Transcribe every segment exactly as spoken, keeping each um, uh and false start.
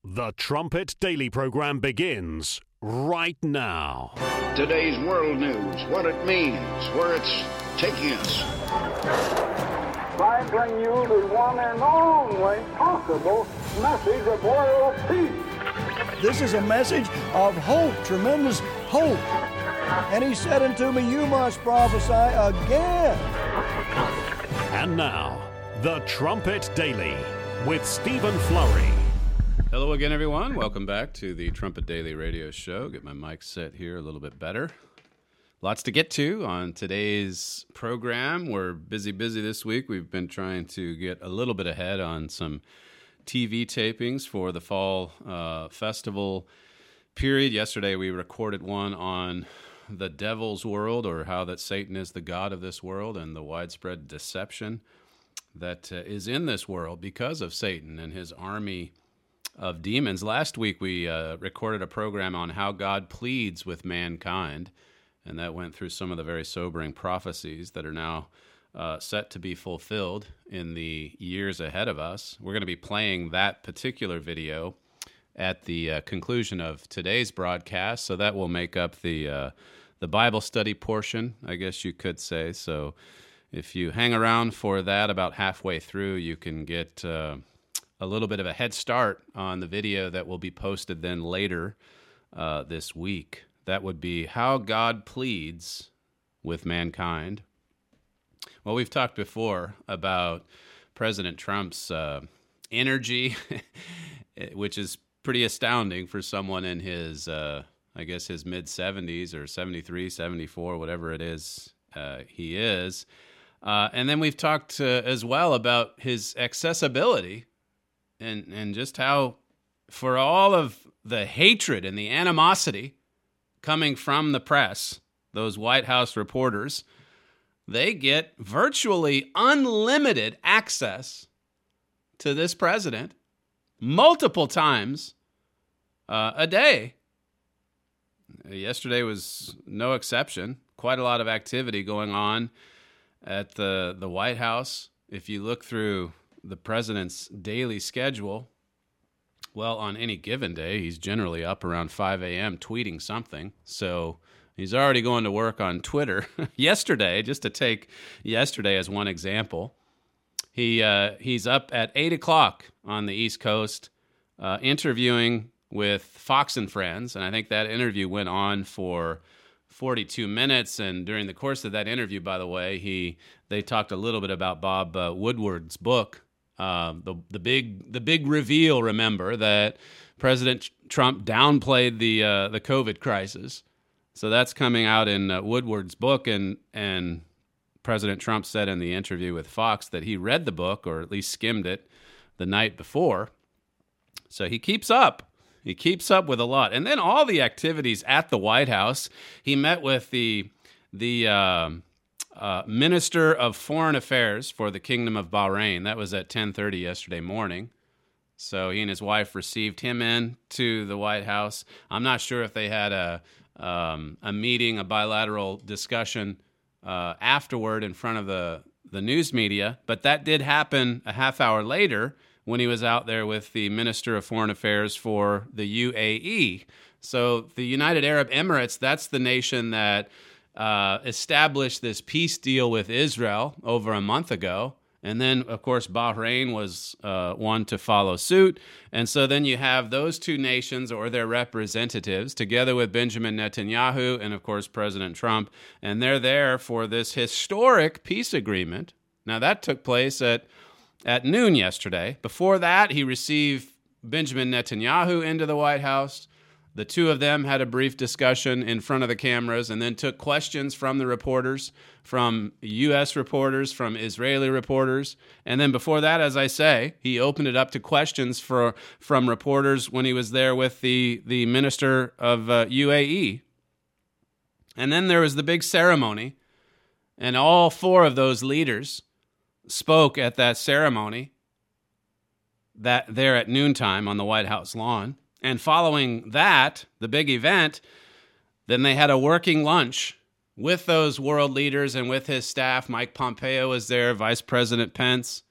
The Trumpet Daily program begins right now. Today's world news, what it means, where it's taking us. I bring you the one and only possible message of world peace. This is a message of hope, tremendous hope. And he said unto me, you must prophesy again. And now, The Trumpet Daily with Stephen Flurry. Hello again, everyone. Welcome back to the Trumpet Daily radio show. Get my mic set here a little bit better. Lots to get to on today's program. We're busy, busy this week. We've been trying to get a little bit ahead on some T V tapings for the fall uh, festival period. Yesterday, we recorded one on the devil's world, or how that Satan is the god of this world, and the widespread deception that uh, is in this world because of Satan and his army of demons. Last week, we uh, recorded a program on how God pleads with mankind, and that went through some of the very sobering prophecies that are now uh, set to be fulfilled in the years ahead of us. We're going to be playing that particular video at the uh, conclusion of today's broadcast, so that will make up the uh, the Bible study portion, I guess you could say. So if you hang around for that about halfway through, you can get Uh, a little bit of a head start on the video that will be posted then later uh, this week. That would be how God pleads with mankind. Well, we've talked before about President Trump's uh, energy, which is pretty astounding for someone in his, uh, I guess, his mid-seventies or seventy-three, seventy-four, whatever it is uh, he is. Uh, and then we've talked uh, as well about his accessibility, And and just how, for all of the hatred and the animosity coming from the press, those White House reporters, they get virtually unlimited access to this president multiple times uh, a day. Yesterday was no exception. Quite a lot of activity going on at the, the White House. If you look through the president's daily schedule, well, on any given day, he's generally up around five a.m. tweeting something. So he's already going to work on Twitter. Yesterday, just to take yesterday as one example, he uh, he's up at eight o'clock on the East Coast uh, interviewing with Fox and Friends. And I think that interview went on for forty-two minutes, and during the course of that interview, by the way, he they talked a little bit about Bob uh, Woodward's book. Uh, the the big the big reveal, remember, that President Trump downplayed the uh, the COVID crisis. So that's coming out in uh, Woodward's book, and and President Trump said in the interview with Fox that he read the book, or at least skimmed it, the night before. So he keeps up. He keeps up with a lot. And then all the activities at the White House. He met with the the uh, uh, Minister of Foreign Affairs for the Kingdom of Bahrain. That was at ten thirty yesterday morning. So he and his wife received him in to the White House. I'm not sure if they had a um, a meeting, a bilateral discussion uh, afterward in front of the, the news media, but that did happen a half hour later when he was out there with the Minister of Foreign Affairs for the U A E. So the United Arab Emirates, that's the nation that uh, established this peace deal with Israel over a month ago. And then, of course, Bahrain was uh, one to follow suit. And so then you have those two nations or their representatives together with Benjamin Netanyahu and, of course, President Trump. And they're there for this historic peace agreement. Now, that took place at, at noon yesterday. Before that, he received Benjamin Netanyahu into the White House. The two of them had a brief discussion in front of the cameras and then took questions from the reporters, from U S reporters, from Israeli reporters. And then before that, as I say, he opened it up to questions for, from reporters when he was there with the, the minister of uh, U A E. And then there was the big ceremony, and all four of those leaders spoke at that ceremony that there at noontime on the White House lawn. And following that, the big event, then they had a working lunch with those world leaders and with his staff. Mike Pompeo was there, Vice President Pence,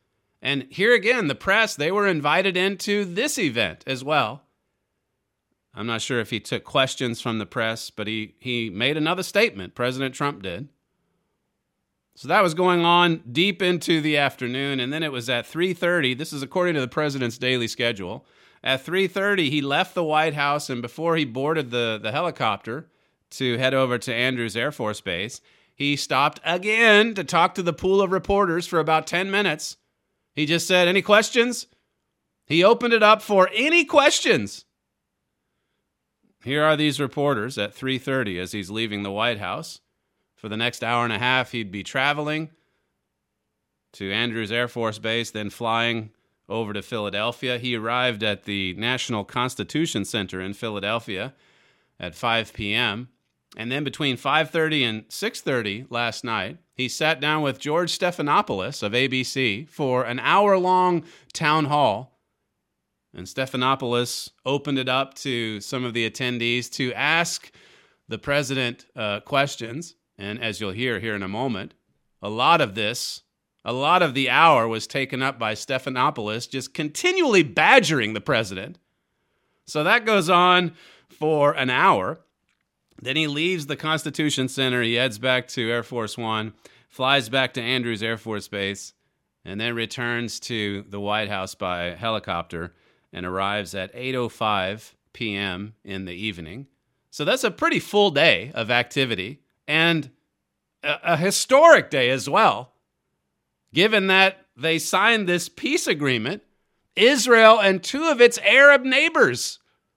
And here again, the press, they were invited into this event as well. I'm not sure if he took questions from the press, but he, he made another statement, President Trump did. So that was going on deep into the afternoon, and then it was at three thirty. This is according to the president's daily schedule. At three thirty, he left the White House, and before he boarded the, the helicopter to head over to Andrews Air Force Base, he stopped again to talk to the pool of reporters for about ten minutes. He just said, any questions? He opened it up for any questions. Here are these reporters at three thirty as he's leaving the White House. For the next hour and a half, he'd be traveling to Andrews Air Force Base, then flying over to Philadelphia. He arrived at the National Constitution Center in Philadelphia at five p.m., and then between five thirty and six thirty last night, he sat down with George Stephanopoulos of A B C for an hour-long town hall. And Stephanopoulos opened it up to some of the attendees to ask the president uh, questions. And as you'll hear here in a moment, a lot of this, a lot of the hour was taken up by Stephanopoulos just continually badgering the president. So that goes on for an hour. Then he leaves the Constitution Center. He heads back to Air Force One, flies back to Andrews Air Force Base, and then returns to the White House by helicopter and arrives at eight oh five p.m. in the evening. So that's a pretty full day of activity. And a, a historic day as well, given that they signed this peace agreement, Israel and two of its Arab neighbors.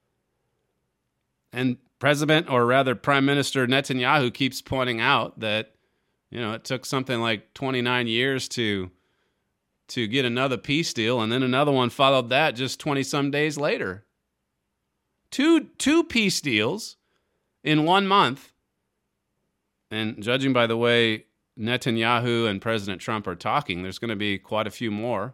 And President, or rather Prime Minister Netanyahu keeps pointing out that, you know, it took something like twenty-nine years to, to get another peace deal, and then another one followed that just twenty-some days later. Two, two peace deals in one month. And judging by the way Netanyahu and President Trump are talking, there's going to be quite a few more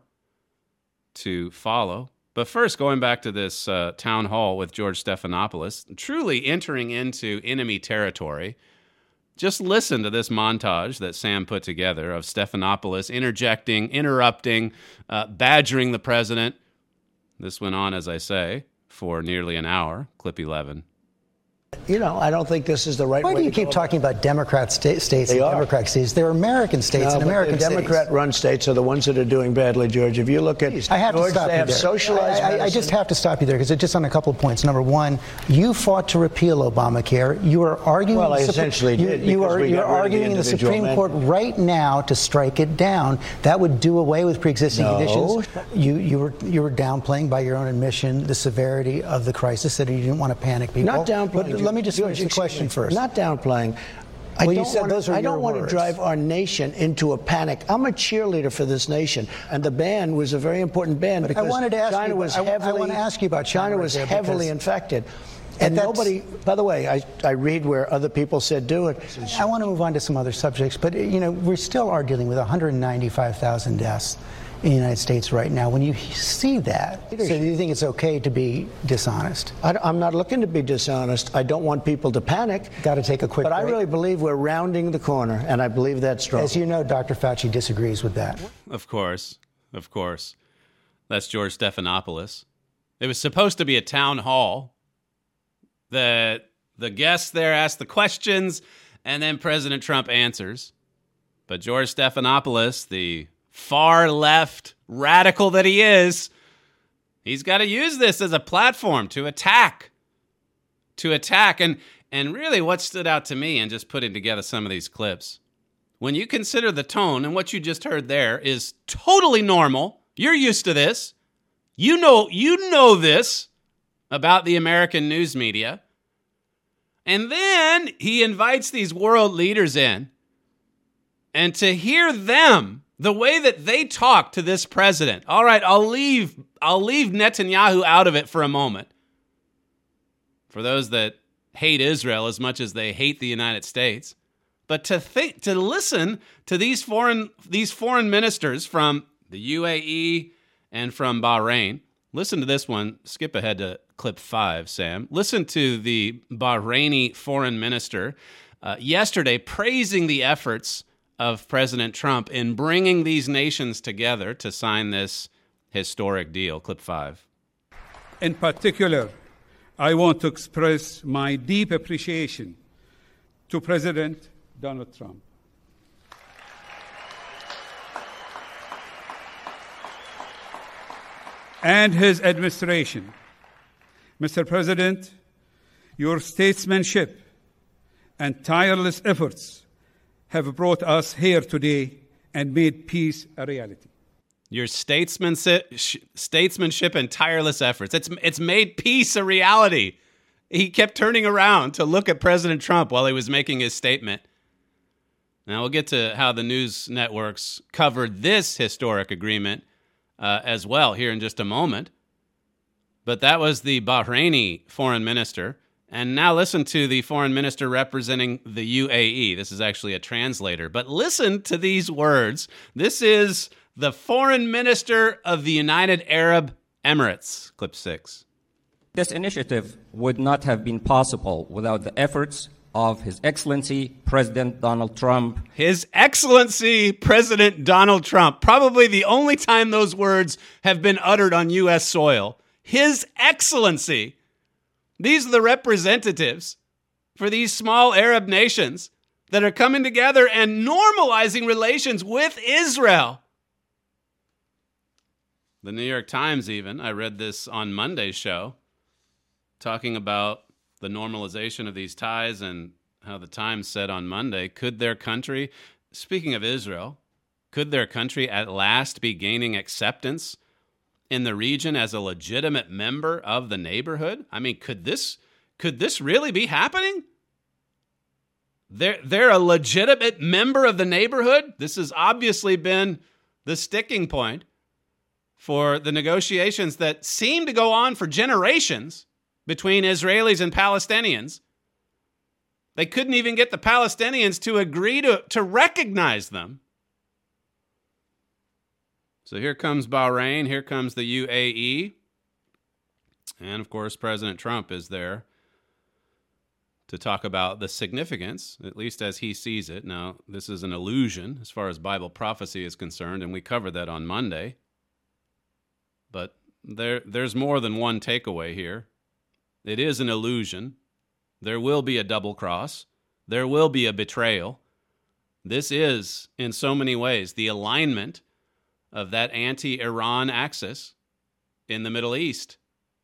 to follow. But first, going back to this uh, town hall with George Stephanopoulos, truly entering into enemy territory. Just listen to this montage that Sam put together of Stephanopoulos interjecting, interrupting, uh, badgering the president. This went on, as I say, for nearly an hour. Clip eleven. You know, I don't think this is the right Why way. Why do you to keep talking about Democrat sta- states they and are. Democrat states? They're American states no, and American the Democrat-run states are the ones that are doing badly, George. If you look at I have George, to stop they you have there. socialized I, I, I just have to stop you there because it's just on a couple of points. Number one, you fought to repeal Obamacare. You are arguing. Well, I the essentially you, did. You are we you're arguing in the Supreme amendment. Court right now to strike it down. That would do away with pre-existing no. conditions. You you were you were downplaying by your own admission the severity of the crisis, that you didn't want to panic people. Not downplaying. But let me just George, finish the question first. Not downplaying. I well, don't you said want, those are I don't your want words. to drive our nation into a panic. I'm a cheerleader for this nation, and the ban was a very important ban But because I wanted to ask China you, was I, heavily. I want to ask you about China. China was right heavily infected, and nobody. By the way, I I read where other people said do it. I want to move on to some other subjects, but you know we still are dealing with one hundred ninety-five thousand deaths in the United States right now. When you see that, so do you think it's okay to be dishonest? I, I'm not looking to be dishonest. I don't want people to panic. Got to take a quick But break. I really believe we're rounding the corner, and I believe that's strong. As you know, Doctor Fauci disagrees with that. Of course, of course. That's George Stephanopoulos. It was supposed to be a town hall that the guests there ask the questions, and then President Trump answers. But George Stephanopoulos, the far left radical that he is, he's got to use this as a platform to attack. To attack. And, and really what stood out to me in just putting together some of these clips, when you consider the tone, and what you just heard there is totally normal. You're used to this. You know, you know this about the American news media. And then he invites these world leaders in. And to hear them, the way that they talk to this president. All right, I'll leave I'll leave Netanyahu out of it for a moment. For those that hate Israel as much as they hate the United States. But to think to listen to these foreign these foreign ministers from the U A E and from Bahrain. Listen to this one. Skip ahead to clip five, Sam. Listen to the Bahraini foreign minister uh, yesterday praising the efforts of President Trump in bringing these nations together to sign this historic deal. Clip five. In particular, I want to express my deep appreciation to President Donald Trump. And his administration. Mister President, your statesmanship and tireless efforts have brought us here today and made peace a reality. Your statesmanship, statesmanship and tireless efforts. It's, it's made peace a reality. He kept turning around to look at President Trump while he was making his statement. Now, we'll get to how the news networks covered this historic agreement uh, as well here in just a moment. But that was the Bahraini foreign minister. And now listen to the foreign minister representing the U A E. This is actually a translator. But listen to these words. This is the foreign minister of the United Arab Emirates. Clip six. This initiative would not have been possible without the efforts of His Excellency President Donald Trump. His Excellency President Donald Trump. Probably the only time those words have been uttered on U S soil. His Excellency. These are the representatives for these small Arab nations that are coming together and normalizing relations with Israel. The New York Times even, I read this on Monday's show, talking about the normalization of these ties and how the Times said on Monday, could their country, speaking of Israel, could their country at last be gaining acceptance in the region as a legitimate member of the neighborhood? I mean, could this could this really be happening? They're, they're a legitimate member of the neighborhood? This has obviously been the sticking point for the negotiations that seem to go on for generations between Israelis and Palestinians. They couldn't even get the Palestinians to agree to, to recognize them. So here comes Bahrain, here comes the U A E, and of course President Trump is there to talk about the significance, at least as he sees it. Now, this is an illusion as far as Bible prophecy is concerned, and we covered that on Monday. But there, there's more than one takeaway here. It is an illusion. There will be a double cross. There will be a betrayal. This is, in so many ways, the alignment of that anti-Iran axis in the Middle East.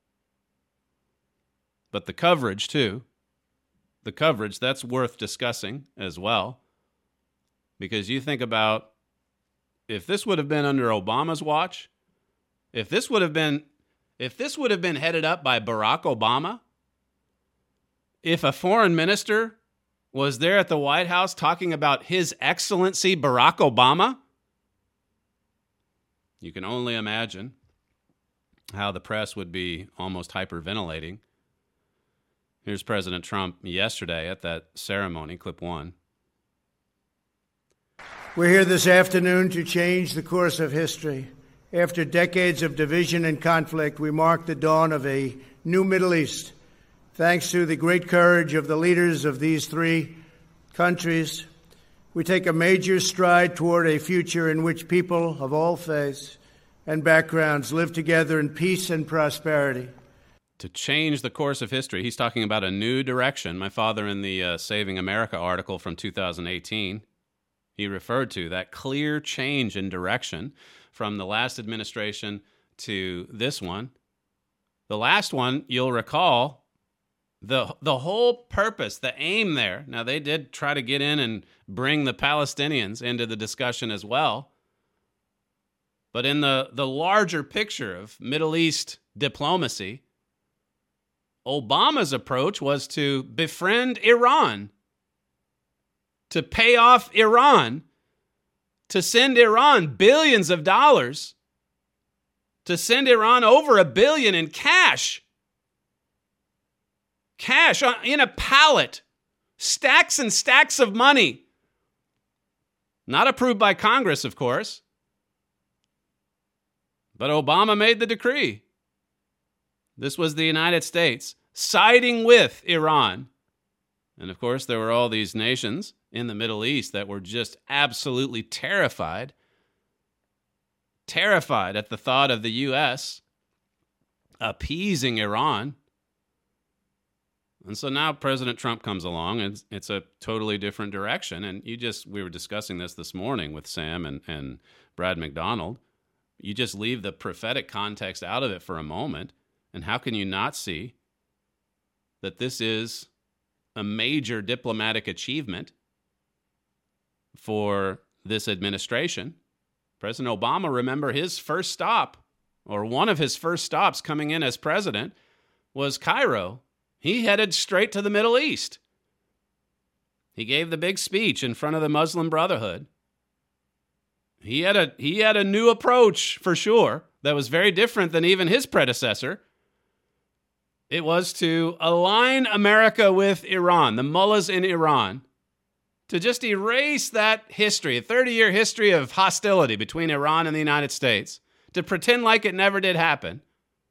But the coverage, too, the coverage, that's worth discussing as well. Because you think about, if this would have been under Obama's watch, if this would have been, if this would have been headed up by Barack Obama, if a foreign minister was there at the White House talking about His Excellency Barack Obama, you can only imagine how the press would be almost hyperventilating. Here's President Trump yesterday at that ceremony, clip one. We're here this afternoon to change the course of history. After decades of division and conflict, we mark the dawn of a new Middle East. Thanks to the great courage of the leaders of these three countries, we take a major stride toward a future in which people of all faiths and backgrounds live together in peace and prosperity. To change the course of history, he's talking about a new direction. My father, in the uh, Saving America article from two thousand eighteen, he referred to that clear change in direction from the last administration to this one. The last one, you'll recall, The the whole purpose, the aim there, now they did try to get in and bring the Palestinians into the discussion as well. But in the, the larger picture of Middle East diplomacy, Obama's approach was to befriend Iran, to pay off Iran, to send Iran billions of dollars, to send Iran over a billion in cash. Cash in a pallet, stacks and stacks of money. Not approved by Congress, of course. But Obama made the decree. This was the United States siding with Iran, And of course, there were all these nations in the Middle East that were just absolutely terrified, terrified at the thought of the U S appeasing Iran. And so now President Trump comes along, and it's a totally different direction. And you just, we were discussing this this morning with Sam and, and Brad McDonald. You just leave the prophetic context out of it for a moment. And how can you not see that this is a major diplomatic achievement for this administration? President Obama, remember, his first stop, or one of his first stops coming in as president, was Cairo. He headed straight to the Middle East. He gave the big speech in front of the Muslim Brotherhood. He had a he had a new approach, for sure, that was very different than even his predecessor. It was to align America with Iran, the mullahs in Iran, to just erase that history, a thirty-year history of hostility between Iran and the United States, to pretend like it never did happen.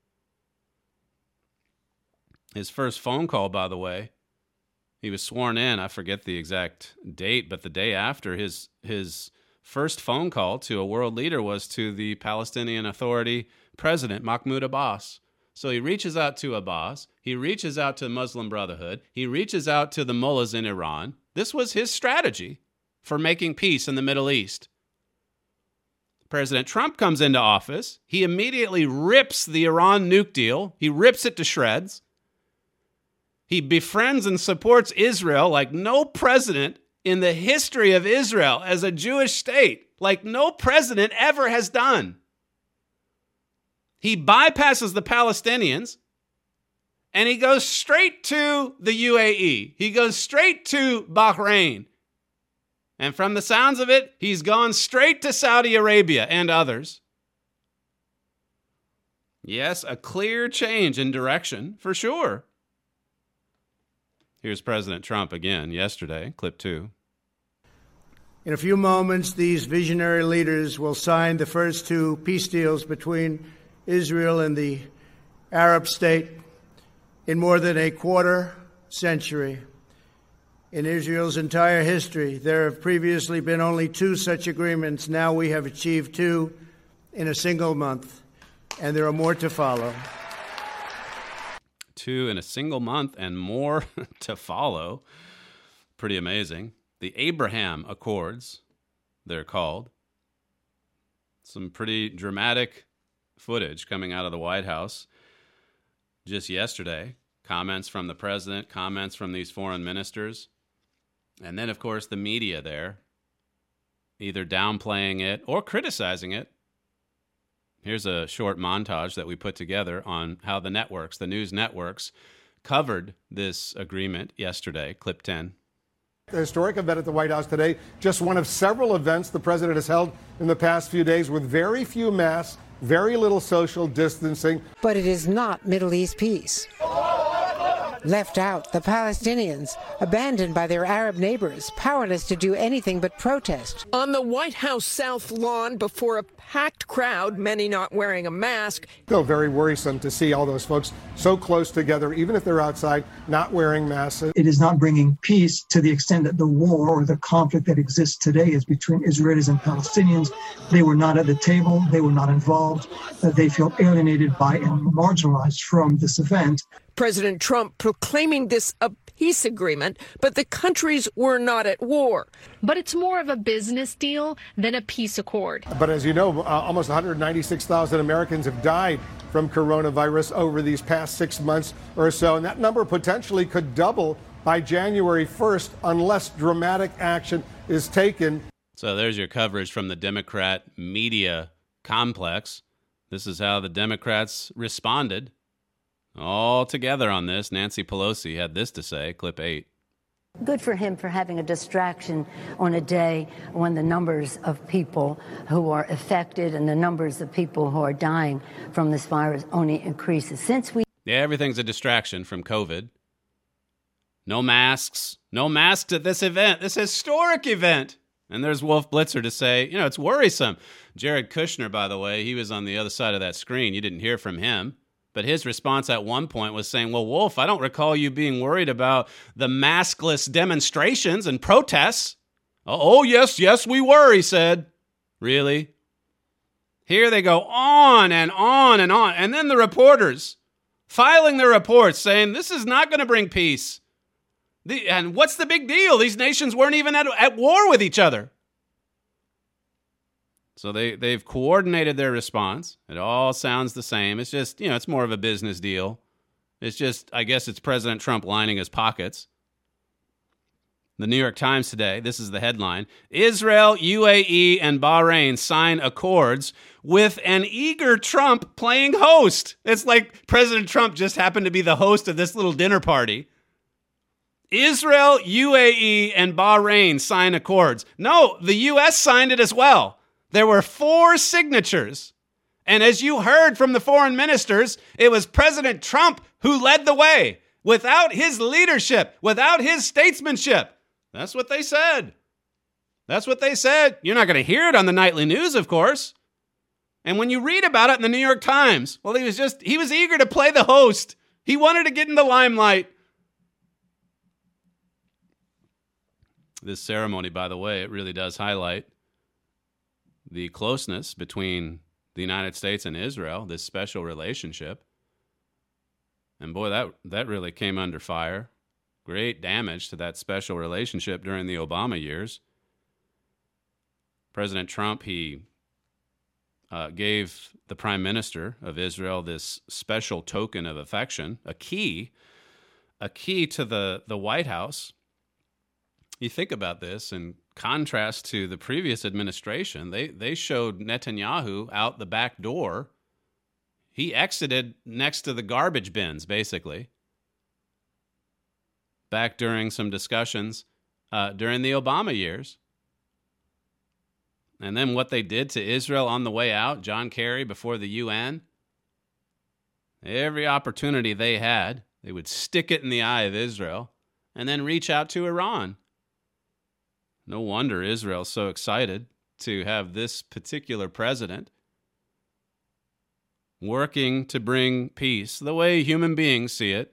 His first phone call, by the way, he was sworn in, I forget the exact date, but the day after, his his first phone call to a world leader was to the Palestinian Authority president, Mahmoud Abbas. So he reaches out to Abbas, he reaches out to the Muslim Brotherhood, he reaches out to the mullahs in Iran. This was his strategy for making peace in the Middle East. President Trump comes into office, he immediately rips the Iran nuke deal, he rips it to shreds. He befriends and supports Israel like no president in the history of Israel as a Jewish state, like no president ever has done. He bypasses the Palestinians, and he goes straight to the U A E. He goes straight to Bahrain. And from the sounds of it, he's gone straight to Saudi Arabia and others. Yes, a clear change in direction, for sure. Here's President Trump again yesterday, clip two. In a few moments, these visionary leaders will sign the first two peace deals between Israel and the Arab state in more than a quarter century. In Israel's entire history, there have previously been only two such agreements. Now we have achieved two in a single month, and there are more to follow. Two in a single month and more to follow. Pretty amazing. The Abraham Accords, they're called. Some pretty dramatic footage coming out of the White House just yesterday. Comments from the president, comments from these foreign ministers. And then, of course, the media there, either downplaying it or criticizing it. Here's a short montage that we put together on how the networks, the news networks, covered this agreement yesterday. Clip ten. The historic event at the White House today, just one of several events the president has held in the past few days with very few masks, very little social distancing. But it is not Middle East peace. Left out, the Palestinians, abandoned by their Arab neighbors, powerless to do anything but protest. On the White House South lawn, before a packed crowd, many not wearing a mask. Still very worrisome to see all those folks so close together, even if they're outside, not wearing masks. It is not bringing peace to the extent that the war or the conflict that exists today is between Israelis and Palestinians. They were not at the table. They were not involved. Uh, they feel alienated by and marginalized from this event. President Trump proclaiming this a peace agreement, but the countries were not at war. But it's more of a business deal than a peace accord. But as you know, uh, almost one hundred ninety-six thousand Americans have died from coronavirus over these past six months or so, and that number potentially could double by January first unless dramatic action is taken. So there's your coverage from the Democrat media complex. This is how the Democrats responded. All together on this, Nancy Pelosi had this to say, clip eight. Good for him for having a distraction on a day when the numbers of people who are affected and the numbers of people who are dying from this virus only increases. Since we Yeah, everything's a distraction from COVID. No masks. No masks at this event, this historic event. And there's Wolf Blitzer to say, you know, it's worrisome. Jared Kushner, by the way, he was on the other side of that screen. You didn't hear from him. But his response at one point was saying, well, Wolf, I don't recall you being worried about the maskless demonstrations and protests. Oh, yes, yes, we were, he said. Really? Here they go on and on and on. And then the reporters filing their reports saying this is not going to bring peace. The, and what's the big deal? These nations weren't even at, at war with each other. So they, they've coordinated their response. It all sounds the same. It's just, you know, it's more of a business deal. It's just, I guess it's President Trump lining his pockets. The New York Times today, this is the headline: Israel, U A E, and Bahrain sign accords with an eager Trump playing host. It's like President Trump just happened to be the host of this little dinner party. Israel, U A E, and Bahrain sign accords. No, the U S signed it as well. There were four signatures. And as you heard from the foreign ministers, it was President Trump who led the way. Without his leadership, without his statesmanship. That's what they said. That's what they said. You're not going to hear it on the nightly news, of course. And when you read about it in the New York Times, well, he was just, he was eager to play the host. He wanted to get in the limelight. This ceremony, by the way, it really does highlight the closeness between the United States and Israel, this special relationship. And boy, that, that really came under fire. Great damage to that special relationship during the Obama years. President Trump, he uh, gave the Prime Minister of Israel this special token of affection, a key, a key to the, the White House. You think about this in contrast to the previous administration. They, they showed Netanyahu out the back door. He exited next to the garbage bins, basically. Back during some discussions uh, during the Obama years. And then what they did to Israel on the way out, John Kerry before the U N, every opportunity they had, they would stick it in the eye of Israel and then reach out to Iran. No wonder Israel's so excited to have this particular president working to bring peace the way human beings see it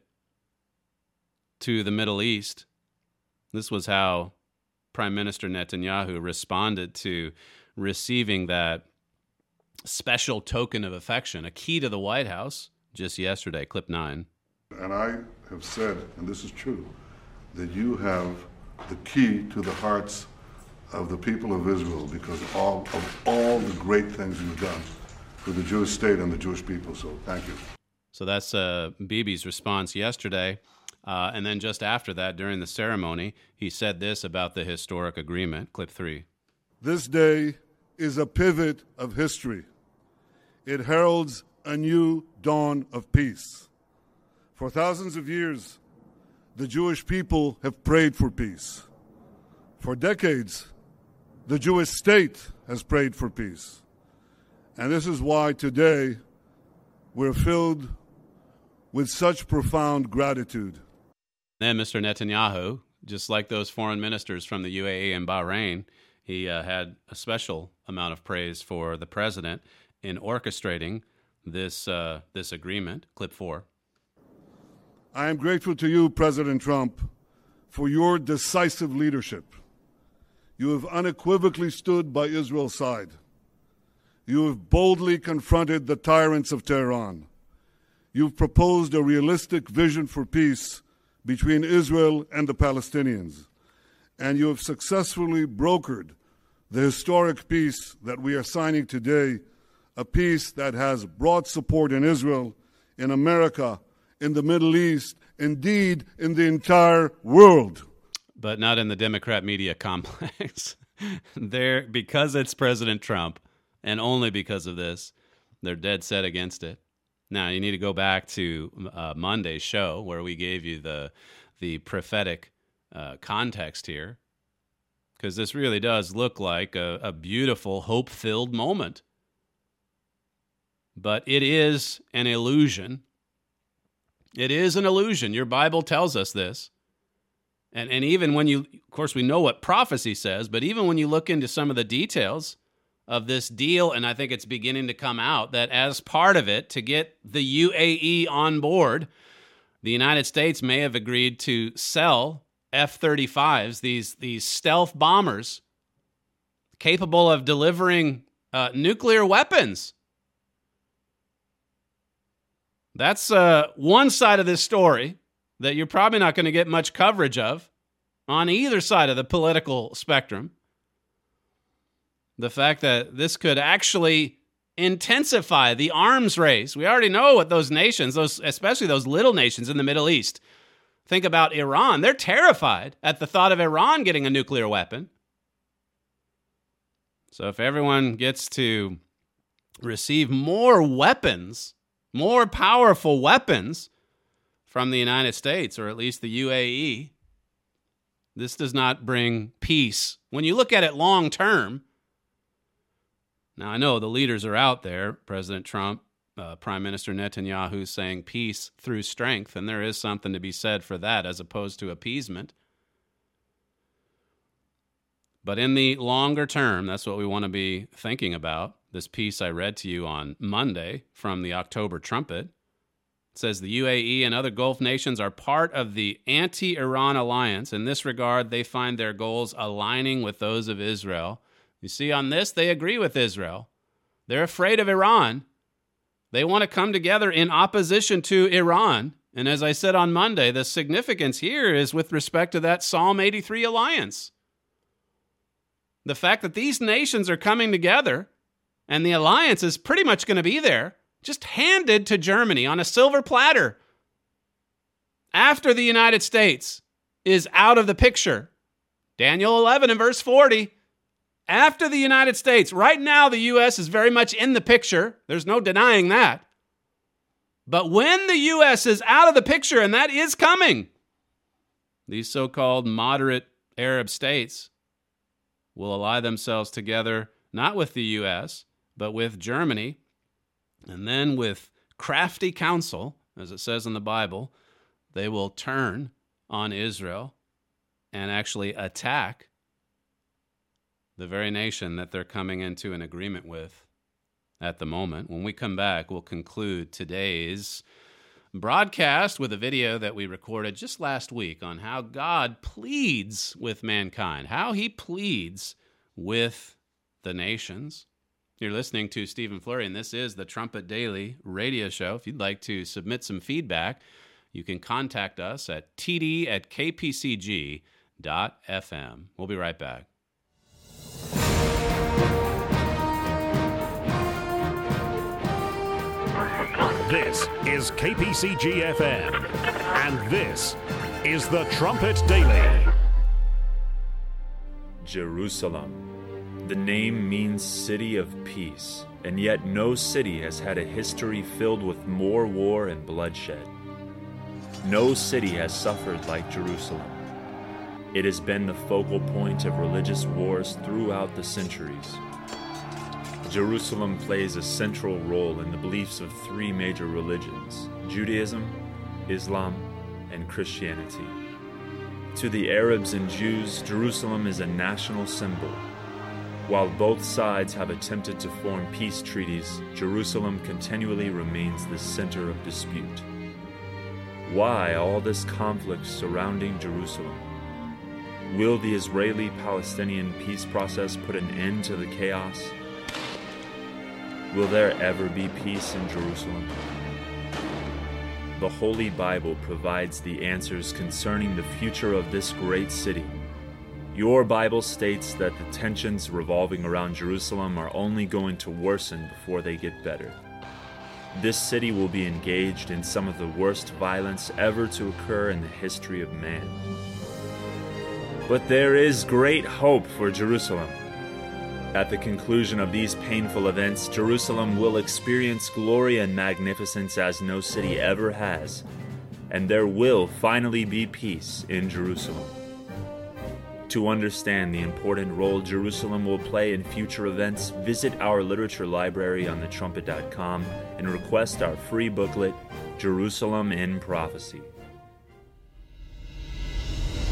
to the Middle East. This was how Prime Minister Netanyahu responded to receiving that special token of affection, a key to the White House, just yesterday, clip nine. And I have said, and this is true, that you have the key to the hearts of the people of Israel because of all, of all the great things you've done for the Jewish state and the Jewish people. So thank you. So that's uh, Bibi's response yesterday. Uh, and then just after that, during the ceremony, he said this about the historic agreement. Clip three. This day is a pivot of history. It heralds a new dawn of peace. For thousands of years, the Jewish people have prayed for peace. For decades, the Jewish state has prayed for peace. And this is why today we're filled with such profound gratitude. Then Mister Netanyahu, just like those foreign ministers from the U A E and Bahrain, he uh, had a special amount of praise for the president in orchestrating this uh, this agreement. Clip four. I am grateful to you, President Trump, for your decisive leadership. You have unequivocally stood by Israel's side. You have boldly confronted the tyrants of Tehran. You've proposed a realistic vision for peace between Israel and the Palestinians. And you have successfully brokered the historic peace that we are signing today, a peace that has broad support in Israel, in America, in the Middle East, indeed in the entire world. But not in the Democrat media complex. They're, because it's President Trump, and only because of this, they're dead set against it. Now, you need to go back to uh, Monday's show where we gave you the the prophetic uh, context here, because this really does look like a, a beautiful, hope-filled moment. But it is an illusion. It is an illusion. Your Bible tells us this. And, and even when you, of course, we know what prophecy says, but even when you look into some of the details of this deal, and I think it's beginning to come out that as part of it, to get the U A E on board, the United States may have agreed to sell F thirty-fives, these, these stealth bombers capable of delivering uh, nuclear weapons. That's uh, one side of this story that you're probably not going to get much coverage of on either side of the political spectrum. The fact that this could actually intensify the arms race. We already know what those nations, those especially those little nations in the Middle East, think about Iran. They're terrified at the thought of Iran getting a nuclear weapon. So if everyone gets to receive more weapons, more powerful weapons from the United States, or at least the U A E, this does not bring peace. When you look at it long term, now I know the leaders are out there, President Trump, uh, Prime Minister Netanyahu saying peace through strength, and there is something to be said for that as opposed to appeasement. But in the longer term, that's what we want to be thinking about. This piece I read to you on Monday from the October Trumpet. It says the U A E and other Gulf nations are part of the anti-Iran alliance. In this regard, they find their goals aligning with those of Israel. You see, on this, they agree with Israel. They're afraid of Iran. They want to come together in opposition to Iran. And as I said on Monday, the significance here is with respect to that Psalm eighty-three alliance. The fact that these nations are coming together and the alliance is pretty much going to be there, just handed to Germany on a silver platter after the United States is out of the picture. Daniel eleven and verse forty. After the United States, right now the U S is very much in the picture. There's no denying that. But when the U S is out of the picture, and that is coming, these so-called moderate Arab states will ally themselves together, not with the U S, but with Germany, and then with crafty counsel, as it says in the Bible, they will turn on Israel and actually attack the very nation that they're coming into an agreement with at the moment. When we come back, we'll conclude today's broadcast with a video that we recorded just last week on how God pleads with mankind, how he pleads with the nations. You're listening to Stephen Flurry, and this is the Trumpet Daily radio show. If you'd like to submit some feedback, you can contact us at t d at k p c g dot f m. We'll be right back. This is K P C G F M, and this is the Trumpet Daily. Jerusalem. The name means city of peace, and yet no city has had a history filled with more war and bloodshed. No city has suffered like Jerusalem. It has been the focal point of religious wars throughout the centuries. Jerusalem plays a central role in the beliefs of three major religions: Judaism, Islam, and Christianity. To the Arabs and Jews, Jerusalem is a national symbol. While both sides have attempted to form peace treaties, Jerusalem continually remains the center of dispute. Why all this conflict surrounding Jerusalem? Will the Israeli-Palestinian peace process put an end to the chaos? Will there ever be peace in Jerusalem? The Holy Bible provides the answers concerning the future of this great city. Your Bible states that the tensions revolving around Jerusalem are only going to worsen before they get better. This city will be engaged in some of the worst violence ever to occur in the history of man. But there is great hope for Jerusalem. At the conclusion of these painful events, Jerusalem will experience glory and magnificence as no city ever has, and there will finally be peace in Jerusalem. To understand the important role Jerusalem will play in future events, visit our literature library on the trumpet dot com and request our free booklet, Jerusalem in Prophecy.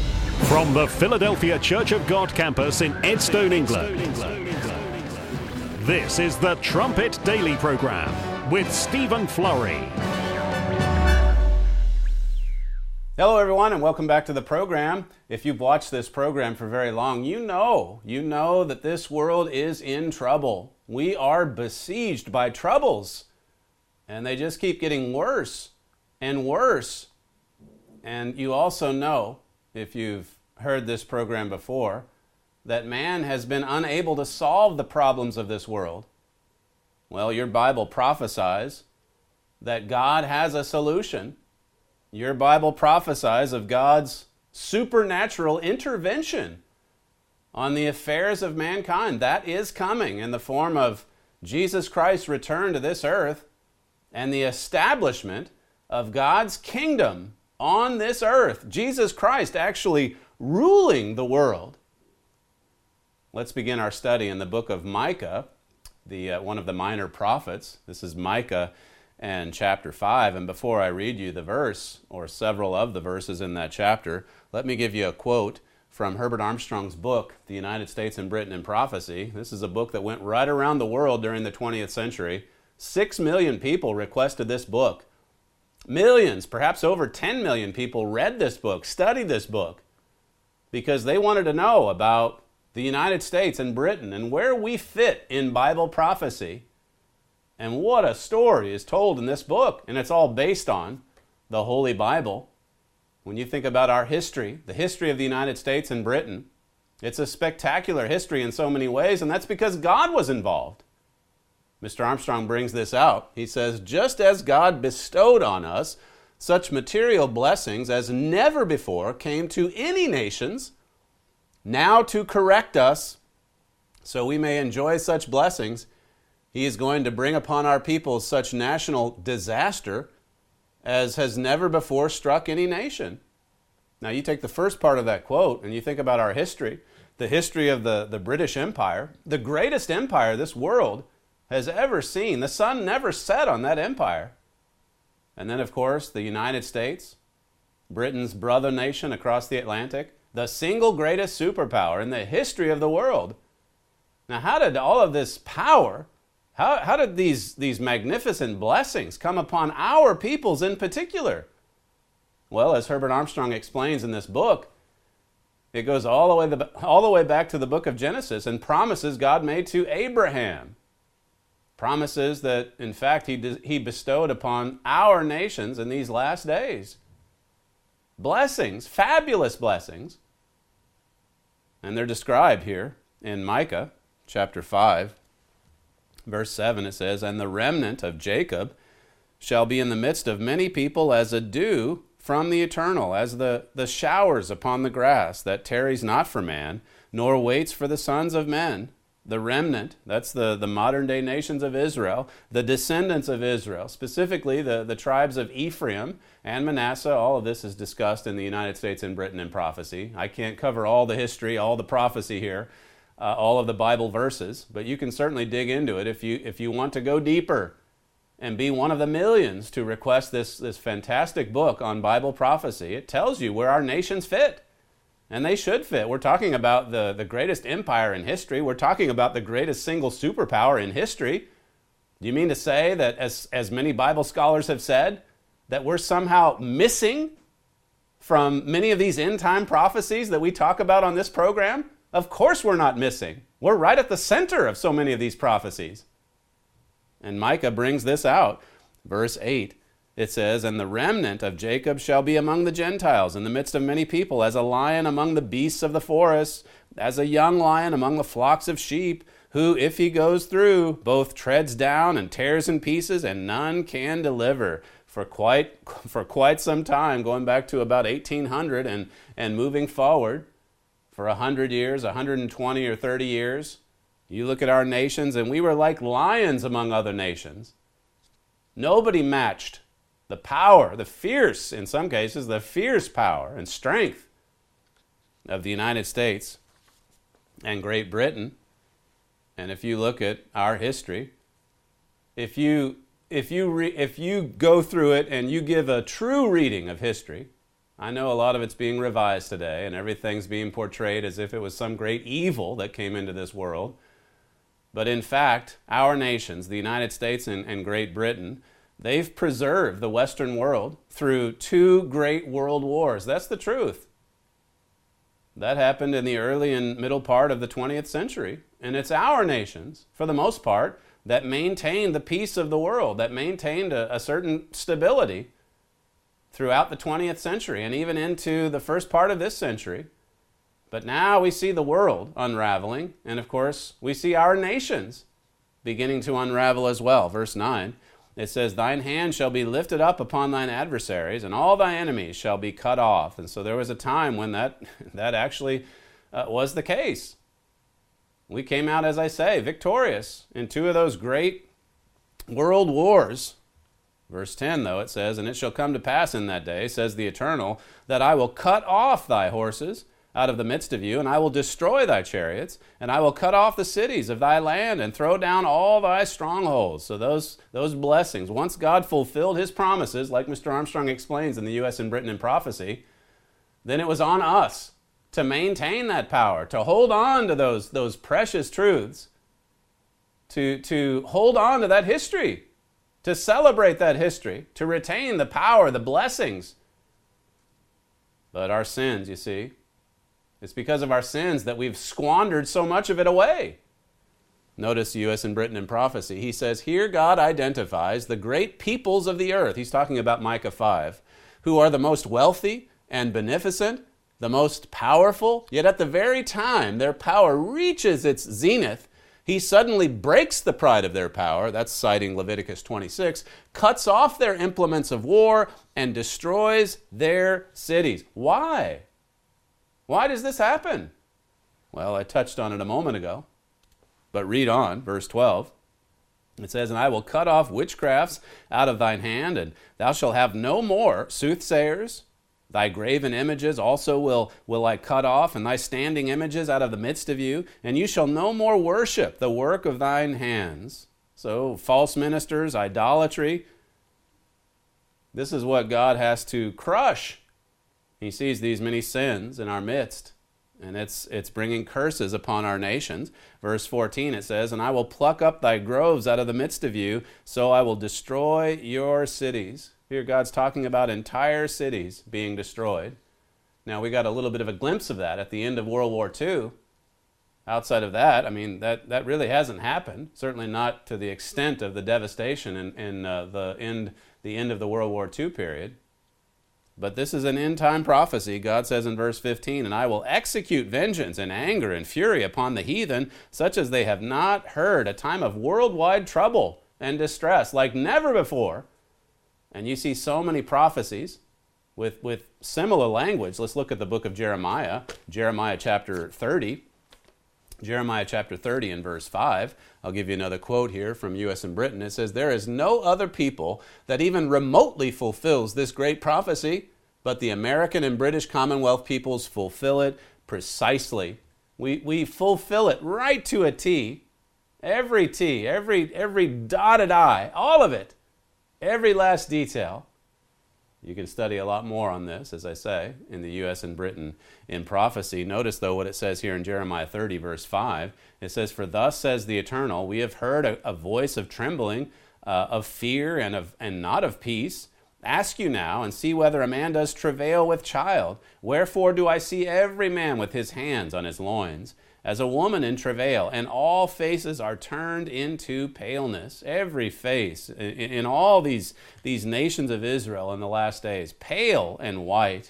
From the Philadelphia Church of God campus in Edstone, England, This is the Trumpet Daily Program with Stephen Flurry. Hello, everyone, and welcome back to the program. If you've watched this program for very long, you know, you know that this world is in trouble. We are besieged by troubles, and they just keep getting worse and worse. And you also know, if you've heard this program before, that man has been unable to solve the problems of this world. Well, your Bible prophesies that God has a solution. Your Bible prophesies of God's supernatural intervention on the affairs of mankind. That is coming in the form of Jesus Christ's return to this earth and the establishment of God's kingdom on this earth. Jesus Christ actually ruling the world. Let's begin our study in the book of Micah, the uh, one of the minor prophets. This is Micah and chapter five. And before I read you the verse, or several of the verses in that chapter, let me give you a quote from Herbert Armstrong's book, The United States and Britain in Prophecy. This is a book that went right around the world during the twentieth century. Six million people requested this book. Millions, perhaps over ten million people read this book, studied this book, because they wanted to know about the United States and Britain and where we fit in Bible prophecy. And what a story is told in this book. And it's all based on the Holy Bible. When you think about our history, the history of the United States and Britain, it's a spectacular history in so many ways, and that's because God was involved. Mister Armstrong brings this out. He says, just as God bestowed on us such material blessings as never before came to any nations, now to correct us so we may enjoy such blessings, He is going to bring upon our people such national disaster as has never before struck any nation. Now you take the first part of that quote and you think about our history, the history of the, the British Empire, the greatest empire this world has ever seen. The sun never set on that empire. And then, of course, the United States, Britain's brother nation across the Atlantic, the single greatest superpower in the history of the world. Now, how did all of this power, how, how did these, these magnificent blessings come upon our peoples in particular? Well, as Herbert Armstrong explains in this book, it goes all the way, the, all the way back to the book of Genesis and promises God made to Abraham. Promises that, in fact, he, he bestowed upon our nations in these last days. Blessings, fabulous blessings. And they're described here in Micah chapter five, verse seven. It says, and the remnant of Jacob shall be in the midst of many people as a dew from the eternal, as the, the showers upon the grass, that tarries not for man, nor waits for the sons of men. The remnant, that's the, the modern day nations of Israel, the descendants of Israel, specifically the, the tribes of Ephraim and Manasseh. All of this is discussed in the United States and Britain in prophecy. I can't cover all the history, all the prophecy here, uh, all of the Bible verses, but you can certainly dig into it if you, if you want to go deeper and be one of the millions to request this, this fantastic book on Bible prophecy. It tells you where our nations fit. And they should fit. We're talking about the, the greatest empire in history. We're talking about the greatest single superpower in history. Do you mean to say that, as, as many Bible scholars have said, that we're somehow missing from many of these end-time prophecies that we talk about on this program? Of course we're not missing. We're right at the center of so many of these prophecies. And Micah brings this out. Verse eight. It says, and the remnant of Jacob shall be among the Gentiles in the midst of many people, as a lion among the beasts of the forest, as a young lion among the flocks of sheep, who, if he goes through, both treads down and tears in pieces, and none can deliver. For quite, for quite some time, going back to about eighteen hundred and, and moving forward, for one hundred years, one hundred twenty or thirty years, you look at our nations, and we were like lions among other nations. Nobody matched the power, the fierce, in some cases, the fierce power and strength of the United States and Great Britain. And if you look at our history, if you if you re, if you go through it and you give a true reading of history, I know a lot of it's being revised today and everything's being portrayed as if it was some great evil that came into this world. But in fact, our nations, the United States and, and Great Britain, they've preserved the Western world through two great world wars. That's the truth. That happened in the early and middle part of the twentieth century. And it's our nations, for the most part, that maintained the peace of the world, that maintained a, a certain stability throughout the twentieth century and even into the first part of this century. But now we see the world unraveling, and of course, we see our nations beginning to unravel as well. Verse nine, it says, "Thine hand shall be lifted up upon thine adversaries, and all thy enemies shall be cut off." And so there was a time when that, that actually uh, was the case. We came out, as I say, victorious in two of those great world wars. Verse ten, though, it says, "And it shall come to pass in that day, says the Eternal, that I will cut off thy horses out of the midst of you, and I will destroy thy chariots, and I will cut off the cities of thy land, and throw down all thy strongholds." So those, those blessings, once God fulfilled his promises, like Mister Armstrong explains in the U S and Britain in Prophecy, then it was on us to maintain that power, to hold on to those, those precious truths, to, to hold on to that history, to celebrate that history, to retain the power, the blessings. But our sins, you see, it's because of our sins that we've squandered so much of it away. Notice U S and Britain in Prophecy. He says, here God identifies the great peoples of the earth. He's talking about Micah five, who are the most wealthy and beneficent, the most powerful, yet at the very time their power reaches its zenith, he suddenly breaks the pride of their power, that's citing Leviticus twenty-six, cuts off their implements of war, and destroys their cities. Why? Why does this happen? Well, I touched on it a moment ago, but read on, verse twelve. It says, "And I will cut off witchcrafts out of thine hand, and thou shalt have no more soothsayers. Thy graven images also will, will I cut off, and thy standing images out of the midst of you, and you shall no more worship the work of thine hands." So, false ministers, idolatry, this is what God has to crush. He sees these many sins in our midst, and it's it's bringing curses upon our nations. Verse fourteen, it says, "And I will pluck up thy groves out of the midst of you, so I will destroy your cities." Here God's talking about entire cities being destroyed. Now, we got a little bit of a glimpse of that at the end of World War Two. Outside of that, I mean, that, that really hasn't happened, certainly not to the extent of the devastation in, in uh, the, end, the end of the World War Two period. But this is an end-time prophecy. God says in verse fifteen, "And I will execute vengeance and anger and fury upon the heathen, such as they have not heard, a time of worldwide trouble and distress like never before." And you see so many prophecies with, with similar language. Let's look at the book of Jeremiah, Jeremiah chapter thirty. Jeremiah chapter thirty and verse five. I'll give you another quote here from U S and Britain. It says, "There is no other people that even remotely fulfills this great prophecy, but the American and British Commonwealth peoples fulfill it precisely." We, we fulfill it right to a T. Every T, every, every dotted I, all of it. Every last detail. You can study a lot more on this, as I say, in the U S and Britain in Prophecy. Notice, though, what it says here in Jeremiah thirty, verse five. It says, "For thus says the Eternal, we have heard a, a voice of trembling, uh, of fear, and of and not of peace. Ask you now, and see whether a man does travail with child. Wherefore do I see every man with his hands on his loins, as a woman in travail, and all faces are turned into paleness." Every face in, in all these, these nations of Israel in the last days, pale and white.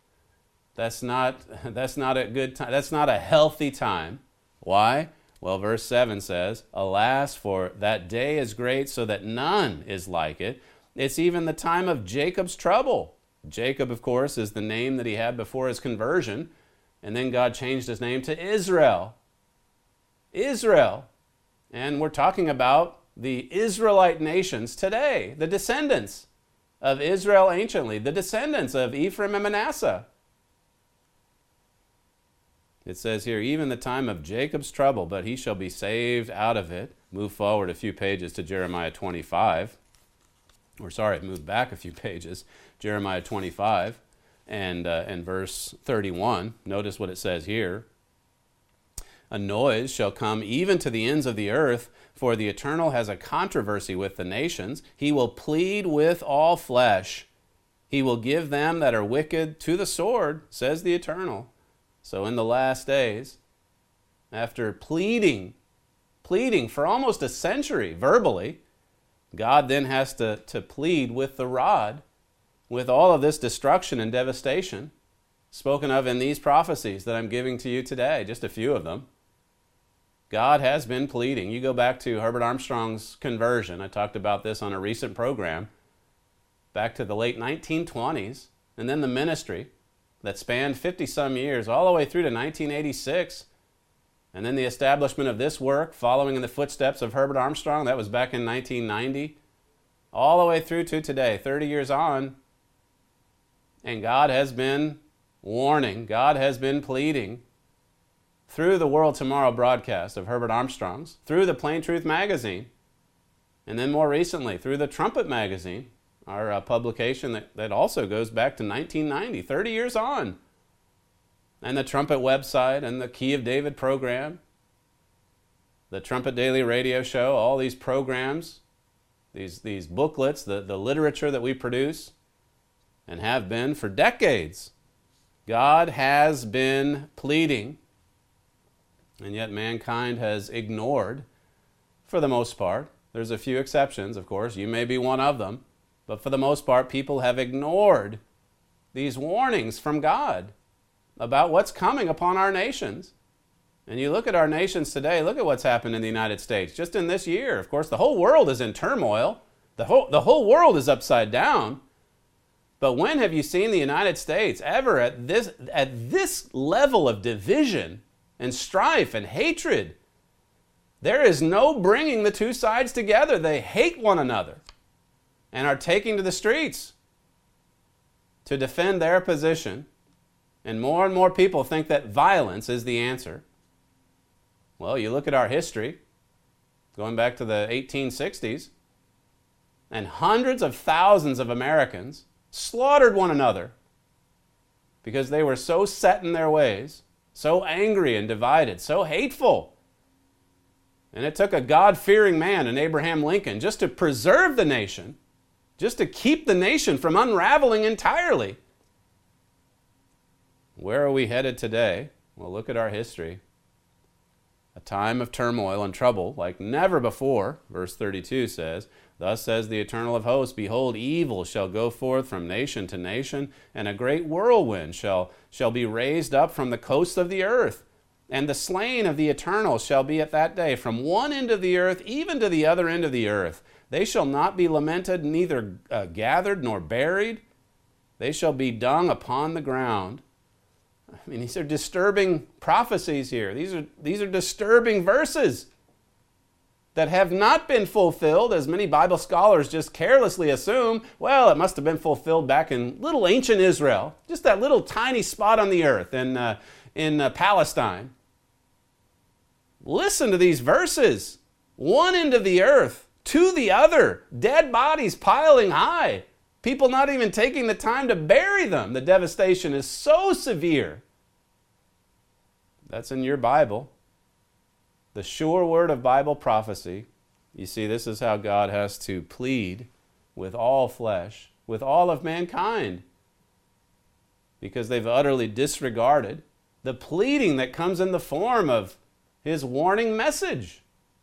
That's not, that's not a good time. That's not a healthy time. Why? Well, verse seven says, "Alas, for that day is great, so that none is like it. It's even the time of Jacob's trouble." Jacob, of course, is the name that he had before his conversion. And then God changed his name to Israel. Israel. And we're talking about the Israelite nations today, the descendants of Israel anciently, the descendants of Ephraim and Manasseh. It says here, "Even the time of Jacob's trouble, but he shall be saved out of it." Move forward a few pages to Jeremiah twenty-five. Or sorry, move back a few pages. Jeremiah twenty-five. And, uh, and verse thirty-one, notice what it says here. A noise shall come even to the ends of the earth, for the Eternal has a controversy with the nations. He will plead with all flesh. He will give them that are wicked to the sword, says the Eternal. So in the last days, after pleading, pleading for almost a century verbally, God then has to, to plead with the rod, with all of this destruction and devastation spoken of in these prophecies that I'm giving to you today, just a few of them. God has been pleading. You go back to Herbert Armstrong's conversion. I talked about this on a recent program, back to the late nineteen twenties, and then the ministry that spanned fifty-some years, all the way through to nineteen eighty-six, and then the establishment of this work, following in the footsteps of Herbert Armstrong. That was back in nineteen ninety, all the way through to today, thirty years on, and God has been warning, God has been pleading through the World Tomorrow broadcast of Herbert Armstrong's, through the Plain Truth magazine, and then more recently through the Trumpet magazine, our uh, publication that, that also goes back to nineteen ninety, thirty years on, and the Trumpet website and the Key of David program, the Trumpet Daily Radio Show, all these programs, these, these booklets, the, the literature that we produce and have been for decades. God has been pleading, and yet mankind has ignored, for the most part. There's a few exceptions, of course. You may be one of them. But for the most part, people have ignored these warnings from God about what's coming upon our nations. And you look at our nations today, look at what's happened in the United States just in this year. Of course, the whole world is in turmoil. The whole, the whole world is upside down. But when have you seen the United States ever at this, at this level of division and strife and hatred? There is no bringing the two sides together. They hate one another and are taking to the streets to defend their position. And more and more people think that violence is the answer. Well, you look at our history, going back to the eighteen sixties, and hundreds of thousands of Americans slaughtered one another because they were so set in their ways, so angry and divided, so hateful. And it took a God-fearing man in Abraham Lincoln just to preserve the nation, just to keep the nation from unraveling entirely. Where are we headed today? Well, look at our history. A time of turmoil and trouble like never before, verse thirty-two says, "Thus says the Eternal of hosts, behold, evil shall go forth from nation to nation, and a great whirlwind shall, shall be raised up from the coasts of the earth. And the slain of the Eternal shall be at that day from one end of the earth even to the other end of the earth. They shall not be lamented, neither uh, gathered nor buried. They shall be dung upon the ground." I mean, these are disturbing prophecies here. These are, these are disturbing verses that have not been fulfilled, as many Bible scholars just carelessly assume. Well, it must have been fulfilled back in little ancient Israel, just that little tiny spot on the earth in, uh, in uh, Palestine. Listen to these verses. One end of the earth to the other, dead bodies piling high. People not even taking the time to bury them. The devastation is so severe. That's in your Bible. The sure word of Bible prophecy. You see, this is how God has to plead with all flesh, with all of mankind, because they've utterly disregarded the pleading that comes in the form of His warning message.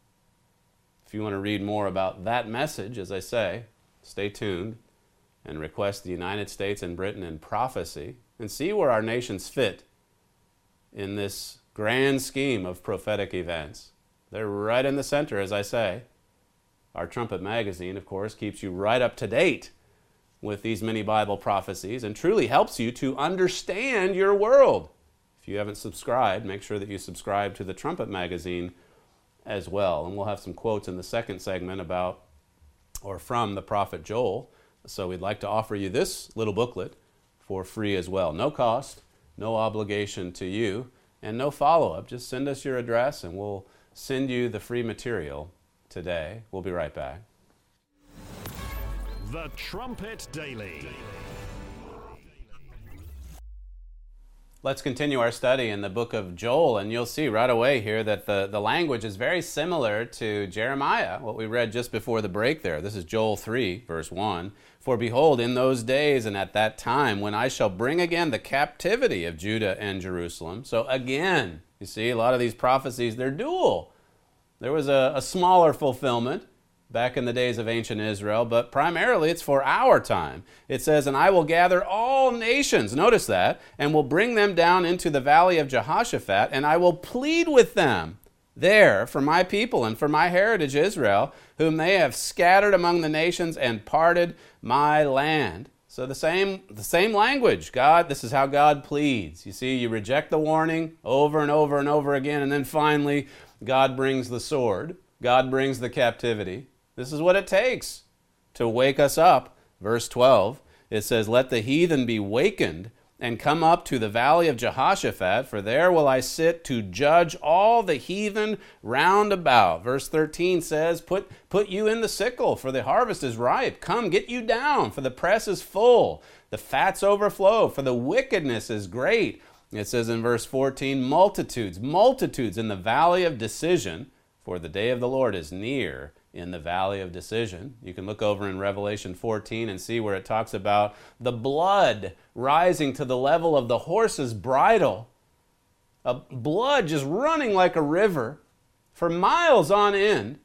If you want to read more about that message, as I say, stay tuned and request the United States and Britain in prophecy, and see where our nations fit in this grand scheme of prophetic events. They're right in the center, as I say. Our Trumpet magazine, of course, keeps you right up to date with these many Bible prophecies and truly helps you to understand your world. If you haven't subscribed, make sure that you subscribe to the Trumpet magazine as well. And we'll have some quotes in the second segment about or from the prophet Joel. So we'd like to offer you this little booklet for free as well. No cost, no obligation to you, and no follow-up. Just send us your address and we'll send you the free material today. We'll be right back. The Trumpet Daily. Let's continue our study in the book of Joel, and you'll see right away here that the, the language is very similar to Jeremiah, what we read just before the break there. This is Joel three, verse one. For behold, in those days and at that time, when I shall bring again the captivity of Judah and Jerusalem. So again, you see, a lot of these prophecies, they're dual. There was a, a smaller fulfillment back in the days of ancient Israel, but primarily it's for our time. It says, and I will gather all nations, notice that, and will bring them down into the valley of Jehoshaphat, and I will plead with them there for my people and for my heritage Israel, whom they have scattered among the nations and parted my land. So the same, the same language. God, this is how God pleads. You see, you reject the warning over and over and over again, and then finally God brings the sword. God brings the captivity. This is what it takes to wake us up. Verse twelve, it says, let the heathen be wakened and come up to the valley of Jehoshaphat, for there will I sit to judge all the heathen round about. Verse thirteen says, put, put you in the sickle, for the harvest is ripe. Come, get you down, for the press is full. The fats overflow, for the wickedness is great. It says in verse fourteen, multitudes, multitudes in the valley of decision, for the day of the Lord is near in the valley of decision. You can look over in Revelation fourteen and see where it talks about the blood rising to the level of the horse's bridle. A blood just running like a river for miles on end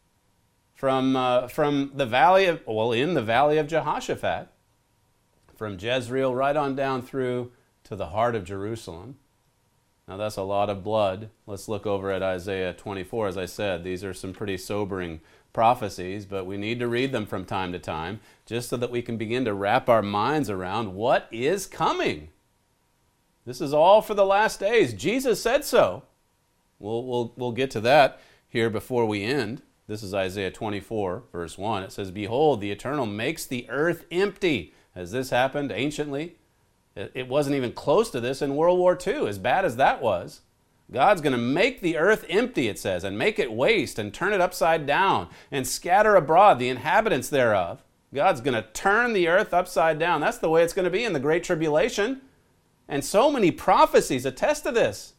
from, uh, from the valley of, well, in the valley of Jehoshaphat, from Jezreel right on down through to the heart of Jerusalem. Now that's a lot of blood. Let's look over at Isaiah twenty-four. As I said, these are some pretty sobering prophecies, but we need to read them from time to time just so that we can begin to wrap our minds around what is coming. This is all for the last days. Jesus said so. We'll, we'll, we'll get to that here before we end. This is Isaiah twenty-four, verse one. It says, behold, the Eternal makes the earth empty. Has this happened anciently? It wasn't even close to this in World War Two, as bad as that was. God's going to make the earth empty, it says, and make it waste and turn it upside down and scatter abroad the inhabitants thereof. God's going to turn the earth upside down. That's the way it's going to be in the Great Tribulation. And so many prophecies attest to this.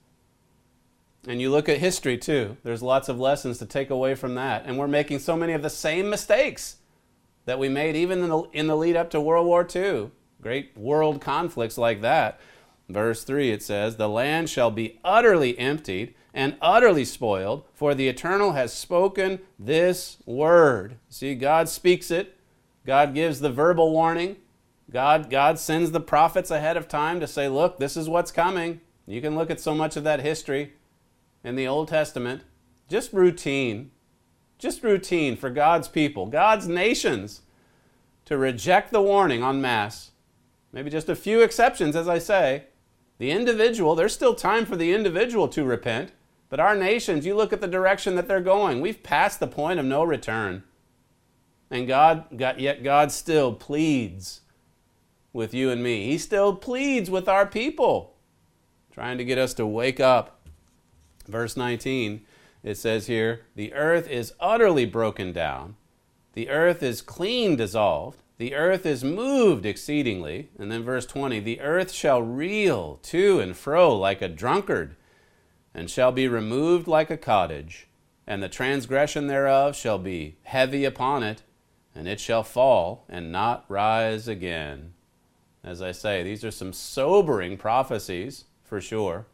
And you look at history too. There's lots of lessons to take away from that. And we're making so many of the same mistakes that we made even in the, in the lead up to World War Two. Great world conflicts like that. Verse three, it says, the land shall be utterly emptied and utterly spoiled, for the Eternal has spoken this word. See, God speaks it. God gives the verbal warning. God, God sends the prophets ahead of time to say, look, this is what's coming. You can look at so much of that history in the Old Testament. Just routine. Just routine for God's people, God's nations, to reject the warning en masse. Maybe just a few exceptions, as I say. The individual, there's still time for the individual to repent. But our nations, you look at the direction that they're going. We've passed the point of no return. And God, God, yet God still pleads with you and me. He still pleads with our people, trying to get us to wake up. Verse nineteen, it says here, the earth is utterly broken down. The earth is clean dissolved. The earth is moved exceedingly. And then verse twenty, the earth shall reel to and fro like a drunkard, and shall be removed like a cottage, and the transgression thereof shall be heavy upon it, and it shall fall and not rise again. As I say, these are some sobering prophecies for sure.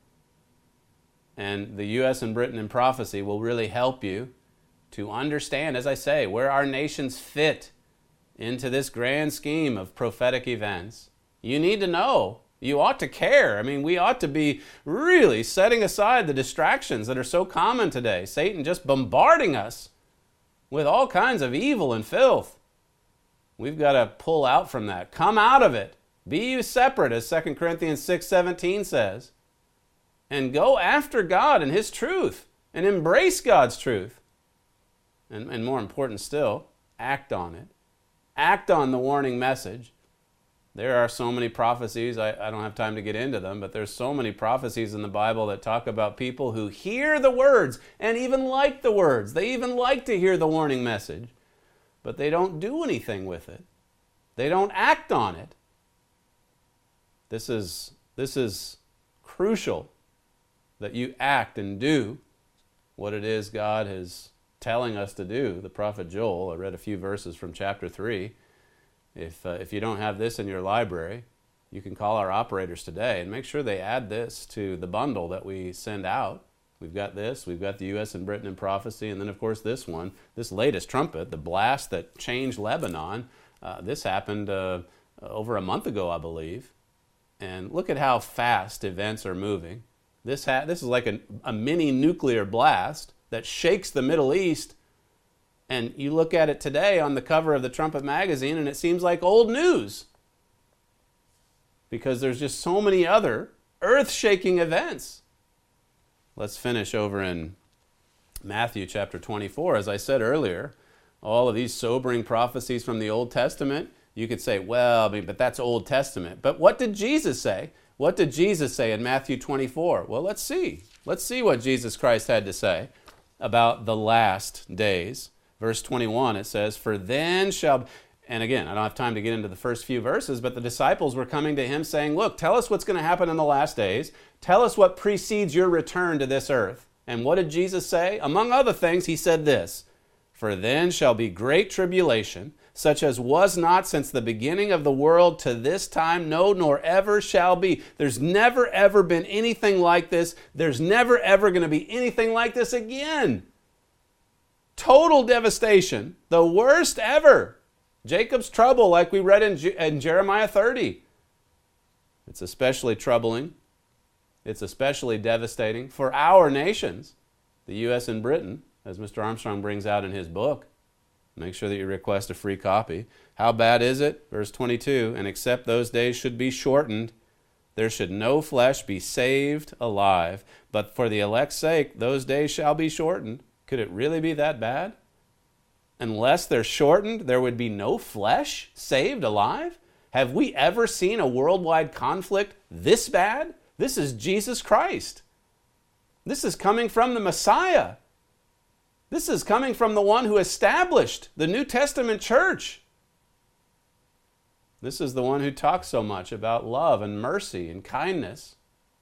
And the U S and Britain in prophecy will really help you to understand, as I say, where our nations fit into this grand scheme of prophetic events. You need to know. You ought to care. I mean, we ought to be really setting aside the distractions that are so common today. Satan just bombarding us with all kinds of evil and filth. We've got to pull out from that. Come out of it. Be you separate, as Second Corinthians six seventeen says. And go after God and His truth. And embrace God's truth. And, and more important still, act on it. Act on the warning message. There are so many prophecies, I, I don't have time to get into them, but there's so many prophecies in the Bible that talk about people who hear the words and even like the words. They even like to hear the warning message, but they don't do anything with it. They don't act on it. This is, this is crucial that you act and do what it is God is telling us to do. The prophet Joel, I read a few verses from chapter three. If, uh, if you don't have this in your library, you can call our operators today and make sure they add this to the bundle that we send out. We've got this, we've got the U S and Britain in prophecy, and then of course this one, this latest trumpet, the blast that changed Lebanon. Uh, this happened uh, over a month ago, I believe. And look at how fast events are moving. This, ha- this is like a, a mini nuclear blast that shakes the Middle East. And you look at it today on the cover of the Trumpet magazine and it seems like old news. Because there's just so many other earth-shaking events. Let's finish over in Matthew chapter twenty-four. As I said earlier, all of these sobering prophecies from the Old Testament, you could say, well, I mean, but that's Old Testament. But what did Jesus say? What did Jesus say in Matthew twenty-four? Well, let's see. Let's see what Jesus Christ had to say about the last days. Verse twenty-one, it says, for then shall... And again, I don't have time to get into the first few verses, but the disciples were coming to him saying, look, tell us what's going to happen in the last days. Tell us what precedes your return to this earth. And what did Jesus say? Among other things, he said this, for then shall be great tribulation, such as was not since the beginning of the world to this time, no, nor ever shall be. There's never, ever been anything like this. There's never, ever going to be anything like this again. Total devastation, the worst ever. Jacob's trouble, like we read in, Je- in Jeremiah thirty. It's especially troubling. It's especially devastating for our nations, the U S and Britain, as Mister Armstrong brings out in his book. Make sure that you request a free copy. How bad is it? Verse twenty-two, and except those days should be shortened, there should no flesh be saved alive. But for the elect's sake, those days shall be shortened. Could it really be that bad? Unless they're shortened, there would be no flesh saved alive? Have we ever seen a worldwide conflict this bad? This is Jesus Christ. This is coming from the Messiah. This is coming from the one who established the New Testament church. This is the one who talks so much about love and mercy and kindness.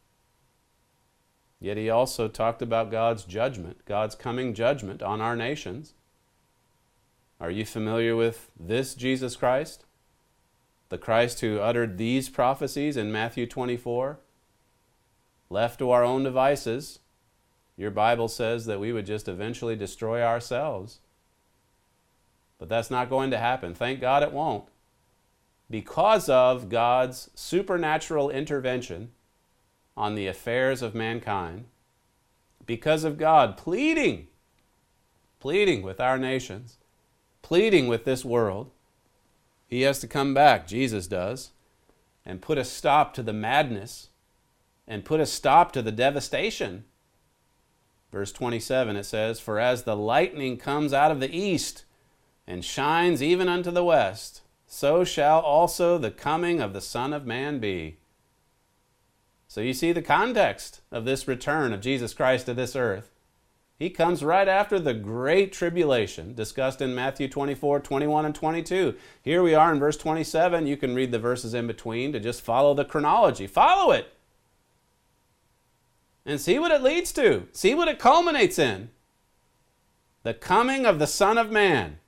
Yet he also talked about God's judgment, God's coming judgment on our nations. Are you familiar with this Jesus Christ? The Christ who uttered these prophecies in Matthew twenty-four? Left to our own devices, your Bible says that we would just eventually destroy ourselves. But that's not going to happen. Thank God it won't. Because of God's supernatural intervention on the affairs of mankind, because of God pleading, pleading with our nations, pleading with this world, he has to come back, Jesus does, and put a stop to the madness and put a stop to the devastation. Verse twenty-seven, it says, for as the lightning comes out of the east and shines even unto the west, so shall also the coming of the Son of Man be. So you see the context of this return of Jesus Christ to this earth. He comes right after the great tribulation discussed in Matthew twenty-four, twenty-one, and twenty-two. Here we are in verse twenty-seven. You can read the verses in between to just follow the chronology. Follow it. And see what it leads to. See what it culminates in. The coming of the Son of Man.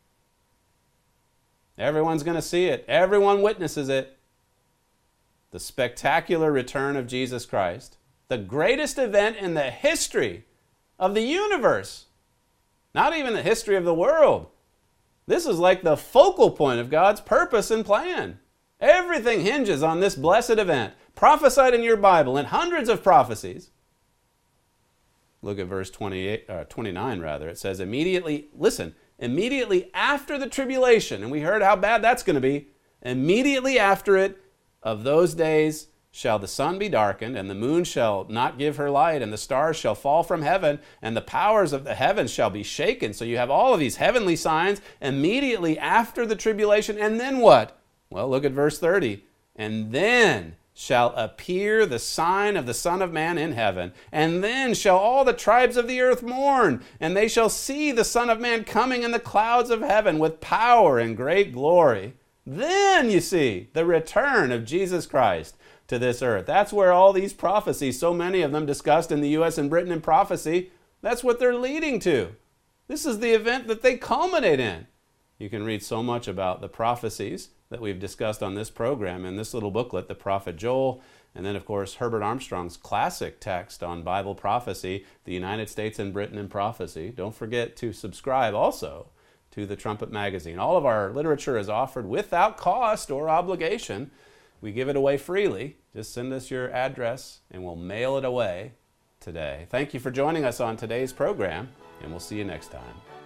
Everyone's going to see it. Everyone witnesses it. The spectacular return of Jesus Christ. The greatest event in the history of the universe. Not even the history of the world. This is like the focal point of God's purpose and plan. Everything hinges on this blessed event, prophesied in your Bible in hundreds of prophecies. Look at verse twenty-eight, uh, twenty-nine rather. It says, immediately, listen, immediately after the tribulation, and we heard how bad that's going to be, immediately after it, of those days shall the sun be darkened, and the moon shall not give her light, and the stars shall fall from heaven, and the powers of the heavens shall be shaken. So you have all of these heavenly signs immediately after the tribulation. And then what? Well, look at verse thirty. And then shall appear the sign of the Son of Man in heaven. And then shall all the tribes of the earth mourn, and they shall see the Son of Man coming in the clouds of heaven with power and great glory. Then you see the return of Jesus Christ to this earth. That's where all these prophecies, so many of them discussed in the U S and Britain in prophecy, that's what they're leading to. This is the event that they culminate in. You can read so much about the prophecies that we've discussed on this program in this little booklet, The Prophet Joel, and then, of course, Herbert Armstrong's classic text on Bible prophecy, The United States and Britain in Prophecy. Don't forget to subscribe also to the Trumpet Magazine. All of our literature is offered without cost or obligation. We give it away freely. Just send us your address and we'll mail it away today. Thank you for joining us on today's program, and we'll see you next time.